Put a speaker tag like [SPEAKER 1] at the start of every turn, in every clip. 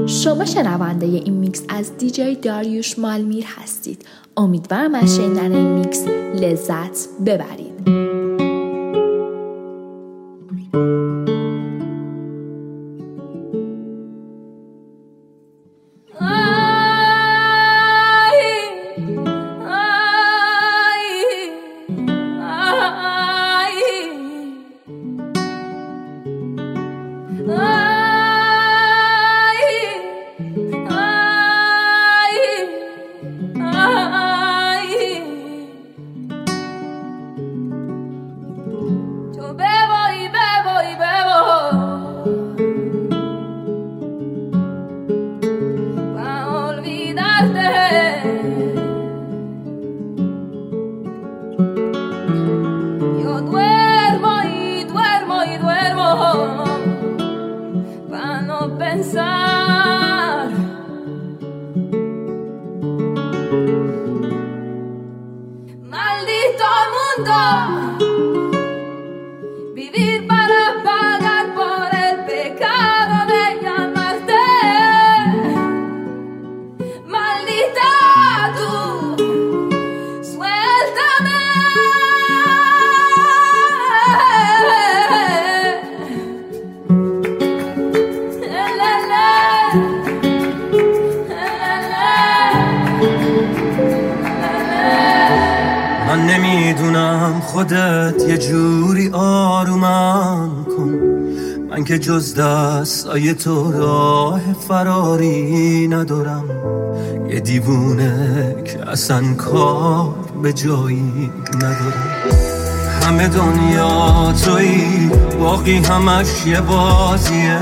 [SPEAKER 1] شما شنونده این میکس از دیجی داریوش مالمیر هستید. امیدوارم از شنیدن این میکس لذت ببرید.
[SPEAKER 2] خودت یه جوری آرومم کن، من که جز دستای تو راه فراری ندارم. یه دیوونه که اصلا کار به جایی ندارم. همه دنیا تویی، باقی همش یه بازیه.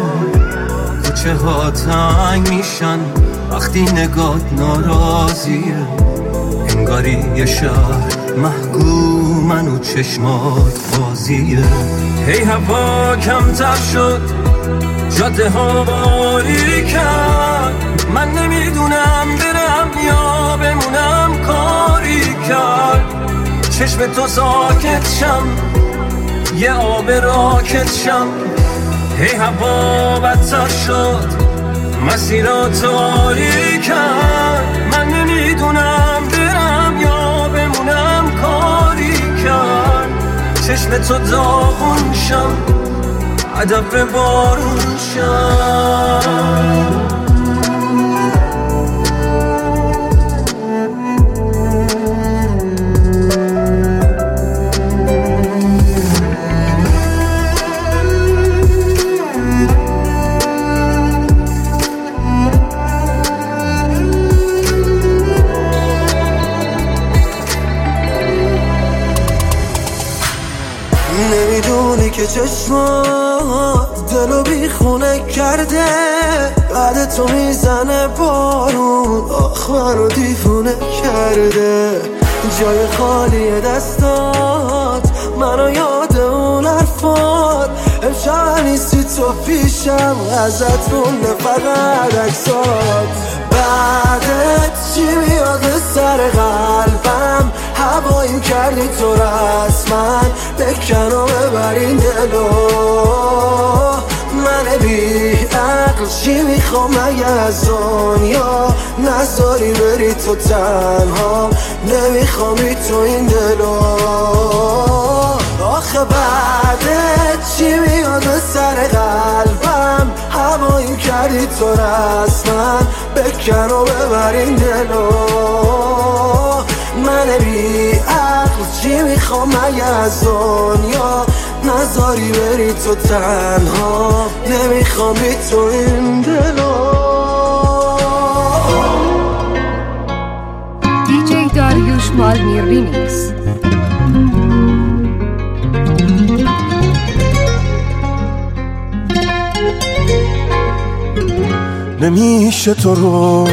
[SPEAKER 2] کوچه ها تنگ میشن وقتی نگات ناراضیه. انگاری یه شهر محکومن و چشمات بازیه. هی هوا کمتر شد، جاده ها باری کرد. من نمیدونم برم یا بمونم، کاری کرد. چشم تو ساکت شم، یه آب راکت شم. هی هوا بدتر شد، مسیرات آری کرد. من نمیدونم برم یا بمونم، کاری کرد. چشم تو داغون شم، هدف بارون شم.
[SPEAKER 3] نمیدونی که چشمات دلو بیخونه کرده. بعد تو میزنه بارون، آخ منو دیوونه کرده. جای خالی دستات منو یاد اون حرفات. امشب نیستی تو پیشم، ازت رونده فقط عکسات. بعدت چی میاد سر قلبم؟ هواییم کردی تو رسما، بکن و ببرین دلو. من بی عقل چی میخوام مگه از دنیا؟ نذاری بری تو تنها، نمیخوامی تو این دلو. آخه بعدت چی میاد سر قلبم؟ هواییم کردی تو رسما، بکن و ببرین دلو. من بی عقل چی میخوام مگه از دنیا؟ نذاری بری تو تنها، نمیخوامی تو این دلو.
[SPEAKER 4] دیجی داریوش مالمیر ریمیکس.
[SPEAKER 5] نمیشه تو رو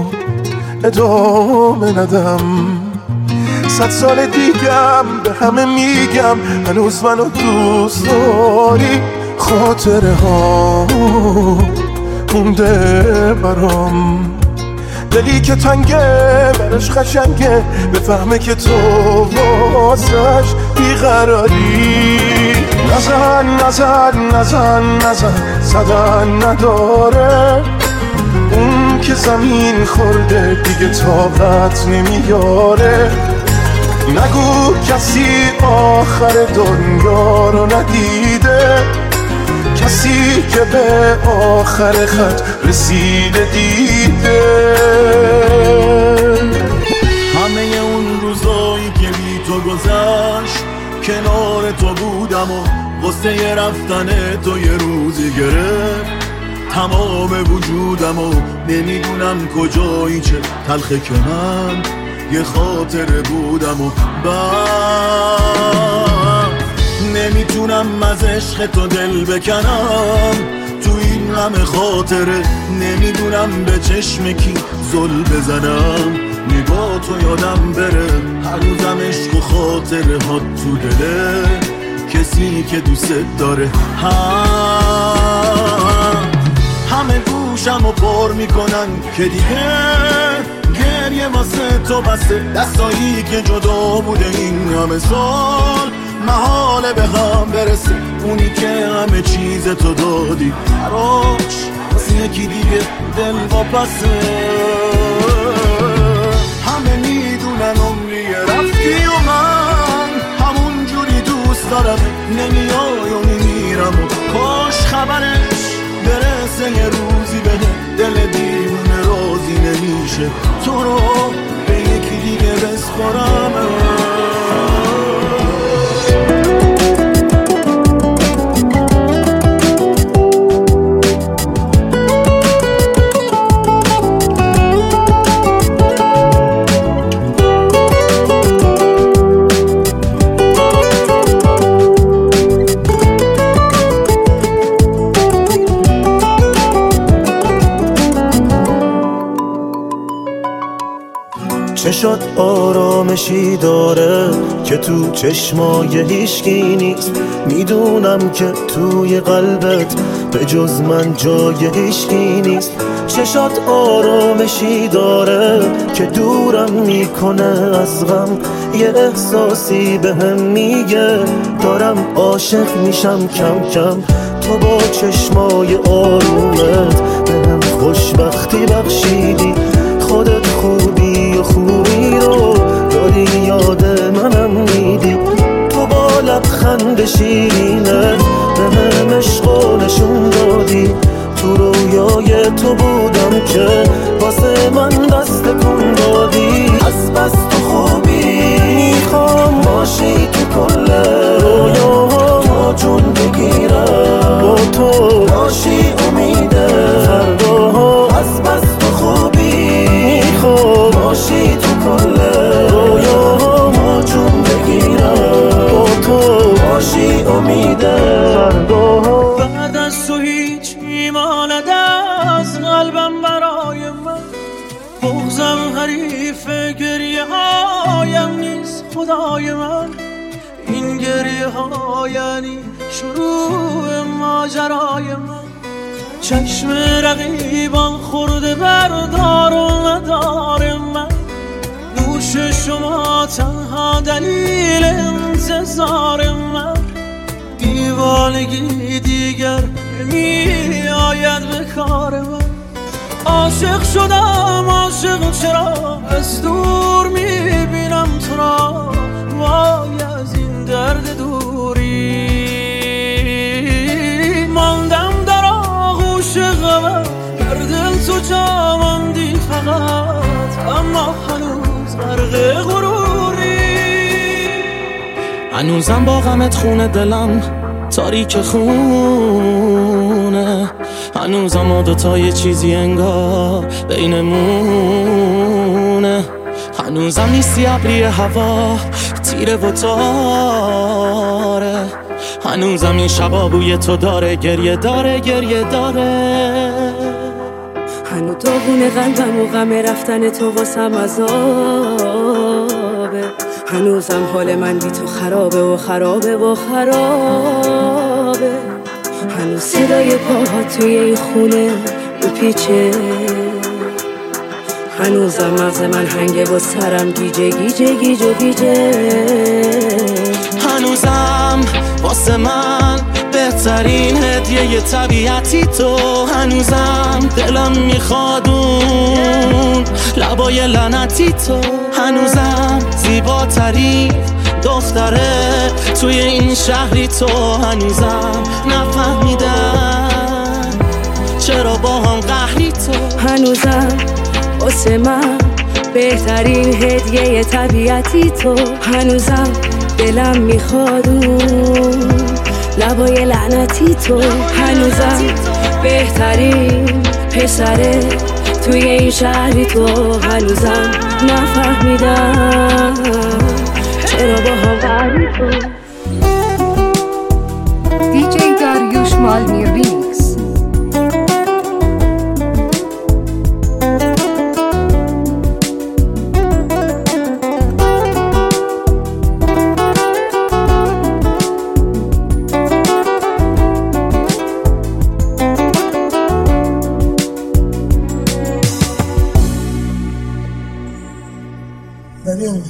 [SPEAKER 5] ادامه ندم. 100 سال دیگم به همه میگم هنوز منو دوست داری. خاطره ها مونده برام، دلی که تنگه برش خشنگه، بفهمه که تو واسش بیقراری. نزن نزن نزن نزن، زدن نداره. که زمین خورده دیگه طاقت نمیاره. نگو کسی آخر دنیا رو ندیده، کسی که به آخر خط رسیده دیده.
[SPEAKER 6] همه اون روزایی که بی تو گذشت کنار تو بودم و غصه رفتن تو یه روزی گرفت تمام وجودم و نمیدونم کجایی چه تلخه که من یه خاطره بودم و نمیتونم از عشق تو دل بکنم تو این همه خاطره. نمیدونم به چشم کی زل بزنم نگاه تو یادم بره. هنوزم عشق و خاطره ها تو دله کسی که دوست داره. همه گوشم رو پر میکنن که دیگه گریه واسه تو بسته. دستایی که جدا بوده این همه سال محاله به هم برسه. اونی که همه چیز تو دادی براش واسه یکی دیگه دل واپسه. همه میدونن عمری رفتی و من همون جوری دوست دارم. نمیای و میمیرم و کاش خبرش برسه یه روزی بده. دل دیوونه راضی نمیشه تو رو به یکی دیگه بسپارم.
[SPEAKER 3] چشات آرامشی داره که تو چشمای هیچکی نیست. میدونم که توی قلبت به جز من جای هیچکی نیست. چشات آرامشی داره که دورم میکنه از غم. یه احساسی بهم میگه دارم عاشق میشم کم کم. تو با چشمای آرومت بهم خوشبختی بخشیدی. خودت خوبی و خوبی رو داری یاد منم میدی. تو با لبخند شیرینت بهم عشقو نشون دادی. تو رویای تو بودم که واسه من دست کن دادی. از بس تو خوبی میخوام باشی تو کل رویاها. تا جون بگیرم با تو باشی امیده فرداها. از بس تو خوبی میخوام باشی تو کل رویاها. تا جون بگیرم با تو باشی امیده فرداها.
[SPEAKER 7] بعد از تو هیچ میمانده از قلبم برای من. بغضم حریف گریه هایم نیست خدای من. این گریه ها یعنی شروع ماجرای من. چشم رقیبان خورده بردار و ندار من. نوش شما تنها دلیل انتظار من. دیوانگی دیگر نمی آید به کار من. عاشق شدم عاشق چرا از دور میبینم تو را. وای از این درد دوری ماندم در آغوش غمت. در دل تو جا ماندی فقط اما هنوز غرق غروری.
[SPEAKER 8] هنوزم با غمت خونه دلم تاریک خونه. هنوزم ما دوتا یه چیزی انگار بینمونه. هنوزم نیستی ابری هوا تیره و تاره. هنوزم این شبا بوی تو داره گریه داره گریه داره.
[SPEAKER 9] هنوز داغون قلبم و غم رفتن تو واسم عذابه. هنوزم حال من بی تو خرابه و خرابه و خرابه. هنوز صدای پاها توی این خونه میپیچه. هنوزم مغز من هنگه و سرم گیجه گیجه گیجه گیجه.
[SPEAKER 8] هنوزم واسه من به بهترین هدیه طبیعتی تو. هنوزم دلم میخواد اون لبای لعنتی تو. هنوزم زیباترین دختره توی این شهری تو. هنوزم نفهمیدم چرا با هم قهری تو.
[SPEAKER 9] هنوزم واسه من بهترین هدیه طبیعتی تو. هنوزم دلم میخواد اون لبای لعنتی تو. هنوزم بهترین پسره توی این شهری تو. هنوزم نفهمیدم چرا با هم قهری تو.
[SPEAKER 4] دیجی داریوش مالمیر ریمیکس.
[SPEAKER 10] ببین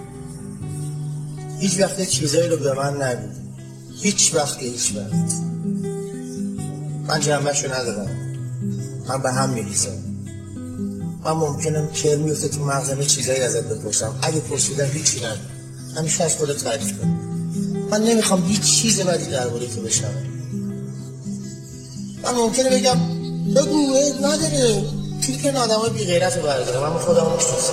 [SPEAKER 10] هیچ وقت چیزایی رو به من نگو. هیچ وقت من جنبه‌شو ندارم. من به هم میریزم. من ممکنه کر میفته تو مغزم چیزایی ازت بپرسم. اگه پرسیدم هیچی نگو. همیشه از خودت تعریف کن. من نمیخوام هیچ چیز بدی درباره تو بشنوم. من ممکنه بگم بگو نداره. توی که آدمای بی غیرت رو برداره. من خودم رو میشناسم.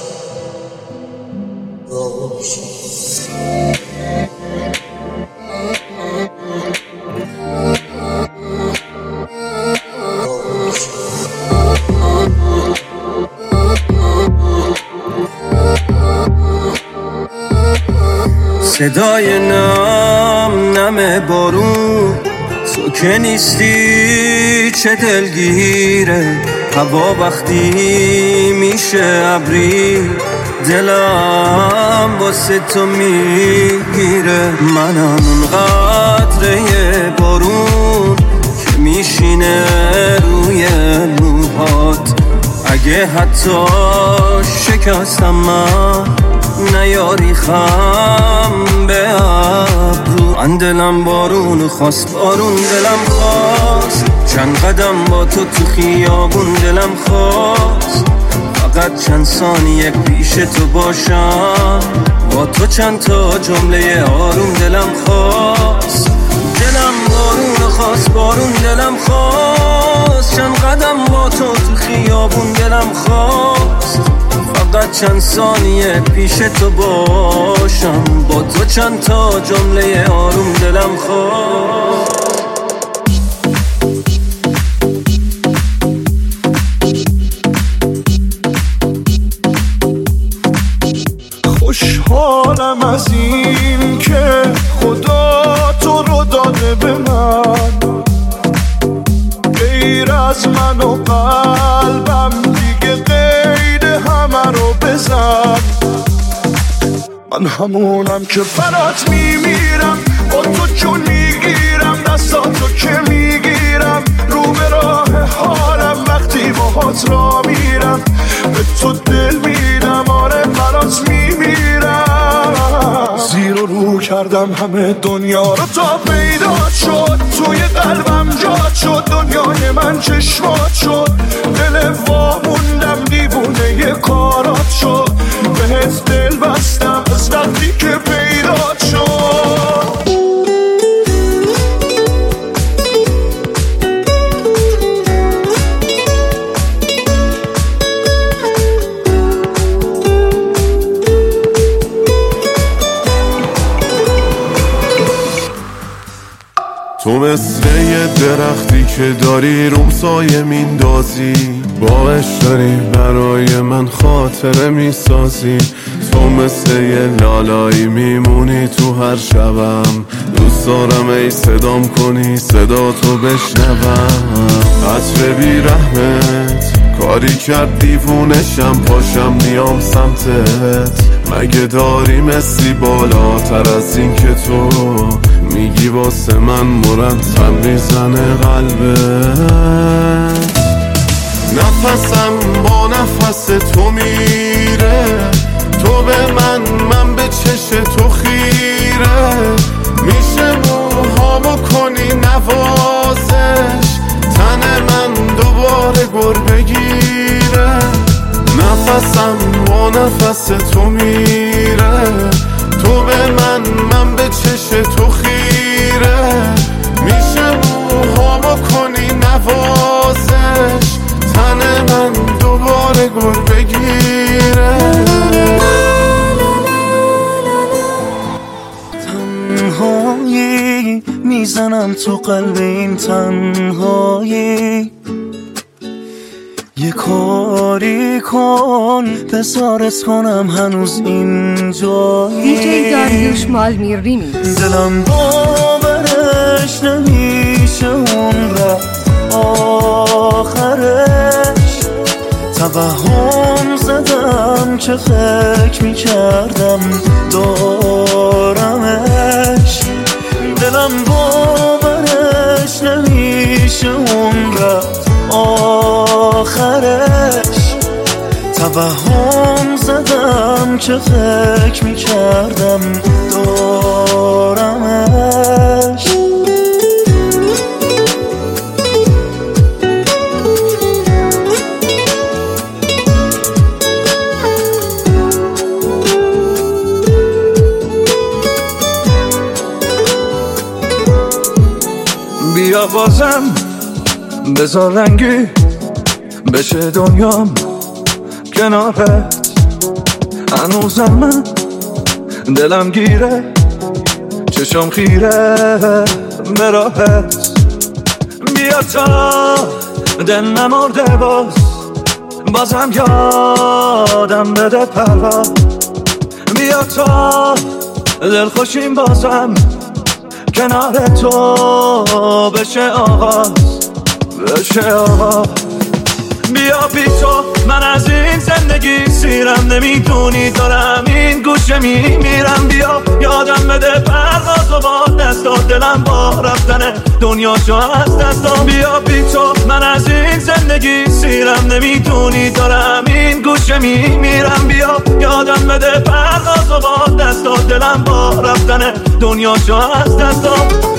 [SPEAKER 2] صدای نم بارون تو که نیستی چه دلگیره. هوا وقتی میشه ابری دلم واسه تو میگیره. منم اون قطره بارون که میشینه روی موهات. اگه حتی شکستم من نیاری خم به ابرو. من دلم بارون خواست بارون دلم خواست. چند قدم با تو خیابون دلم خواست. فقط چند ثانیه پیش تو باشم. با تو چند تا جمله آروم دلم خواست. دلم بارون خواست بارون دلم خواست. چند قدم با تو خیابون دلم خواست. فقط چند ثانیه پیش تو باشم. با تو چند تا جمله آروم دلم خواست.
[SPEAKER 5] خوشحالم از این که خدا تو رو داده به من. غیر از من و قلبم دیگه غیر همه رو بزن. من همونم که برات میمیرم. با تو چون میگیرم دستاتو که میگیرم. رو به راه حالم وقتی باهات را میرم. به تو دل میدم آره برات میمیرم. زیر و رو کردم همه دنیا رو تا پیدا شد. توی قلبم جات شد. دنیای من چشمات شد. دل واموندم دیوونه ی کارات شد. بهت دل بستم از وقتی که پیدات شد. تو مثل یه درختی که داری روم سایه میندازی. باعث داری برای من خاطره میسازی. تو مثل یه لالایی میمونی تو هر شبم. دوست دارم ای صدام کنی صدا تو بشنوم. عطر بی رحمت کاری کرد دیوونشم. پاشم میام سمتت. مگه داری مسی بالاتر از این که تو میگی واسه من مرتب میزنه قلبت. نفسم با نفس تو میره. تو به من به چش تو خیره. میشه موهامو کنی نه نوازش تن من دوباره گر بگیره نفسم با نفس تو میره تو به من به چش تو خیره میشه موهامو کنی نوازش تن من دوباره گر بگیره
[SPEAKER 3] تنهایی میزنم تو قلب این تنهایی یه کاری کن بسارت کنم هنوز اینجایی
[SPEAKER 4] دیجی داریوش مالمیر ریمیکس
[SPEAKER 3] دلم باورش نمیشه اون رفت آخرش توهم زدم چه فکر میکردم دارمش دلم باورش نمیشه اون رفت آخرش توهم زدم چه فکر میکردم دارمش
[SPEAKER 11] بیا بازم بذار رنگی بشه دنیام کنارت هنوزم من دلم گیره چشم خیره به راهت بیا تا دل نمرده بازم یادم بده پرواز بیا تا دل خوشیم بازم کنار تو بشه آغاز بیا بی تو من از این زندگی سیرم نمیدونی دارم این گوشه میمیرم بیا یادم بده پرواز و با دستا دلم با رفتن دنیاشو از دستا بیا بی تو من از این زندگی سیرم نمیدونی دارم این گوشه میمیرم بیا یادم بده پرواز و با دستا دلم با رفتن دنیاشو از دستا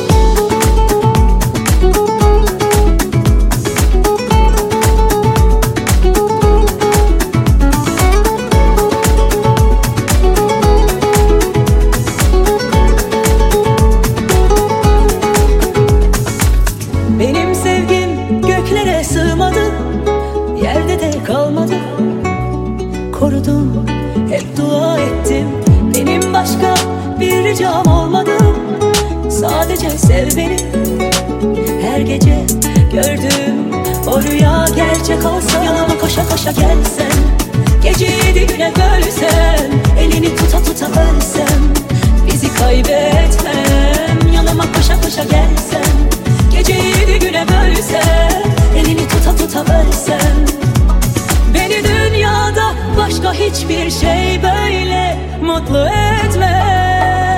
[SPEAKER 9] Benim sevgim göklere sığmadı, yerde de kalmadı. Korudum, hep dua ettim. Benim başka bir ricam olmadı. Sadece sev beni. Her gece gördüğüm o rüya gerçek olsa, yanıma koşa koşa gelsen, geceyi güne bölsen, elini tuta tuta ölsem, bizi kaybetmem. Yanıma koşa koşa gelsen, geceyi güne bölsen, elini tuta tuta ölsen, beni dünyada başka hiçbir şey böyle mutlu etmez.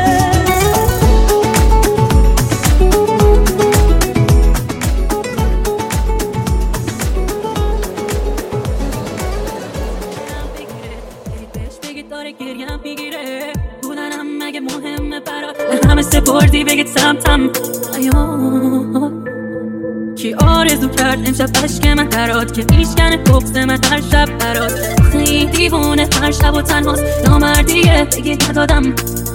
[SPEAKER 9] همه سپردی بگید سمتم کی آرزو کرد امشب عشق من درات که ایشکن بغض من هر شب برات خیلی دیوونه هر شب و تنهاست نامردیه بگید ندادم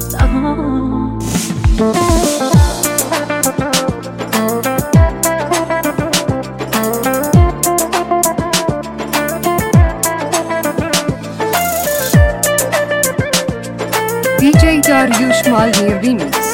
[SPEAKER 4] دیجی داریوش مالمیر ریمیکس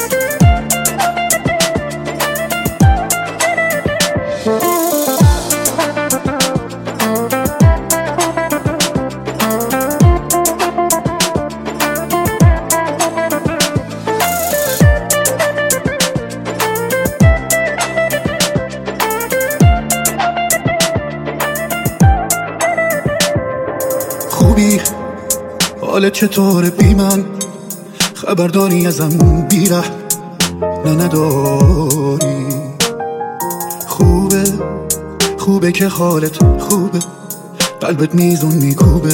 [SPEAKER 6] خوبی حالت چطوره بی من خبرداری ازم بیره نه نداری خوبه که حالت خوبه قلبت میزون میکوبه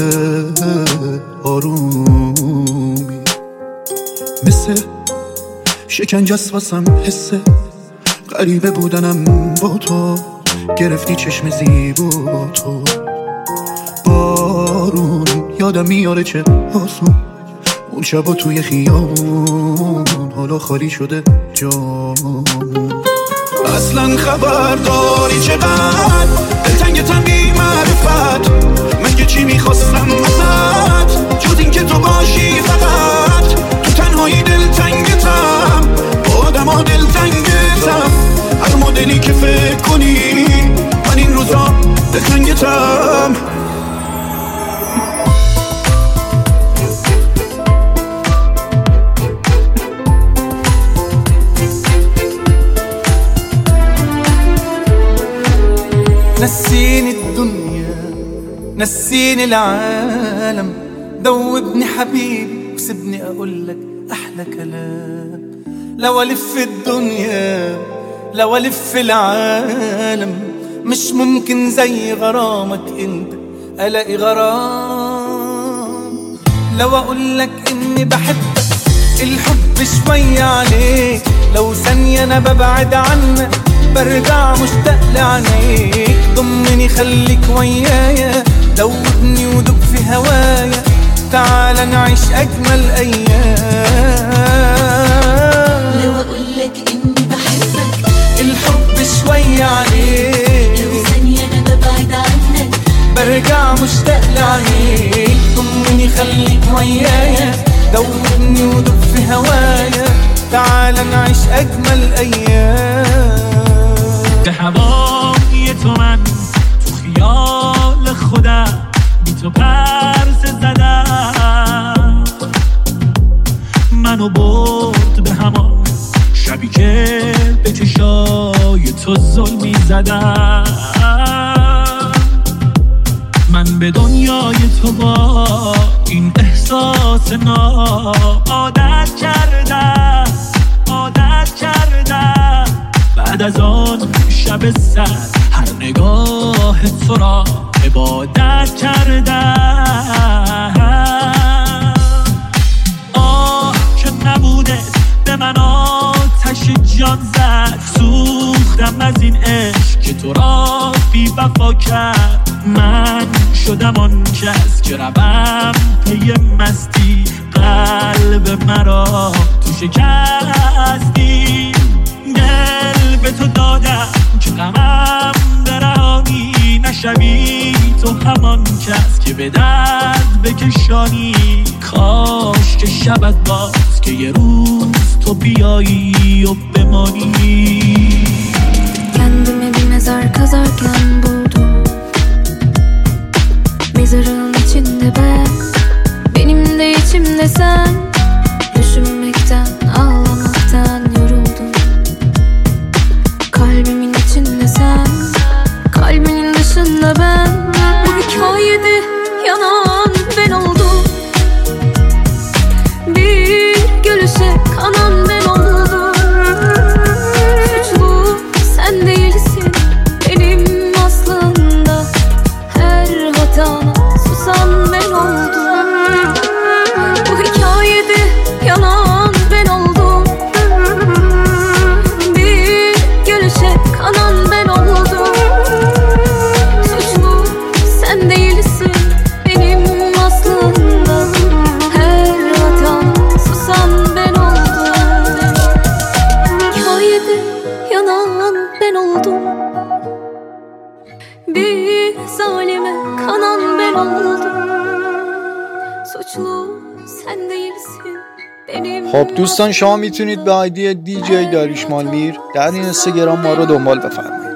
[SPEAKER 6] آرومی مثل شکنجه است واسم حسه
[SPEAKER 12] غریبه بودنم با تو، گرفتی چشم زیبا تو. بارون یادم میاره چه آسون، اون شبا توی خیابون، حالا خالی شده جامون. اصلا خبر داری چقدر دلتنگتم بی معرفت، مگه چی میخواستم ازت جز این که تو باشی فقط. تو تنهایی دلتنگتم، آدم ها دلتنگتم، هر مدلی که فکر کنی من این روزا دلتنگتم.
[SPEAKER 13] نسيني الدنيا نسيني العالم، دوبني حبيبي وسيبني اقولك احلى كلام. لو الف الدنيا لو الف العالم، مش ممكن زي غرامك انت الاقي غرام. لو اقولك اني بحبك الحب شوية عليك، لو ثانية انا ببعد عنك برجع مشتاق لعينيك. ضمني خليك ويايا، دوبني ودوب في هوايا، تعال نعيش أجمل أيام.
[SPEAKER 9] لو أقولك إني بحبك
[SPEAKER 13] الحب شوية عليك،
[SPEAKER 9] لو ثانية أنا ببعد عنك
[SPEAKER 13] برجع مشتاق لعينيك. ضمني خليك ويايا، دوبني ودوب في هوايا، تعال نعيش أجمل أيام.
[SPEAKER 11] به هوای تو من تو خیال خودم، بی تو پرس زدم. منو برد به همان شبی که به چشای تو ظلمی زدم. من به دنیای تو با این احساس ناب عادت کردم. بعد از آن شب سرد هر نگاه تو را عبادت کردم. آه که نبوده به من آتش جان زد، سوختم از این عشق که تو را بی وفا کرد. من شدم آن کس که روم پی مستی، قلب مرا تو شکستی. دل به تو دادم که غمم برانی، نشوی تو همان کس که به درد بکشانی. کاش که شبت باز که یه روز تو بیایی و بمانی.
[SPEAKER 14] Kendimi bir mezar kazarken buldum, mezarın içinde ben, benim de içimde sen. Düşünmekten, ağlamaktan yoruldum. Kalbimin içinde sen, kalbinin dışında ben. Bu hikayede yanan ben oldum, bir gülüşe kanan ben oldum. Suçlu sen değilsin benim aslında, her hatana susan ben oldum. Bu hikayede yanan ben oldum, bir gülüşe kanan ben oldum. Suçlu sen değilsin benim aslında, her hatana susan ben oldum. Hikayede yanan ben oldum, bir zalime kanan ben oldum. Suçlu sen değilsin benim.
[SPEAKER 15] خب دوستان، شما میتونید به آیدی DJ داریوش مالمیر در این اینستاگرام ما رو دنبال بفرمایید.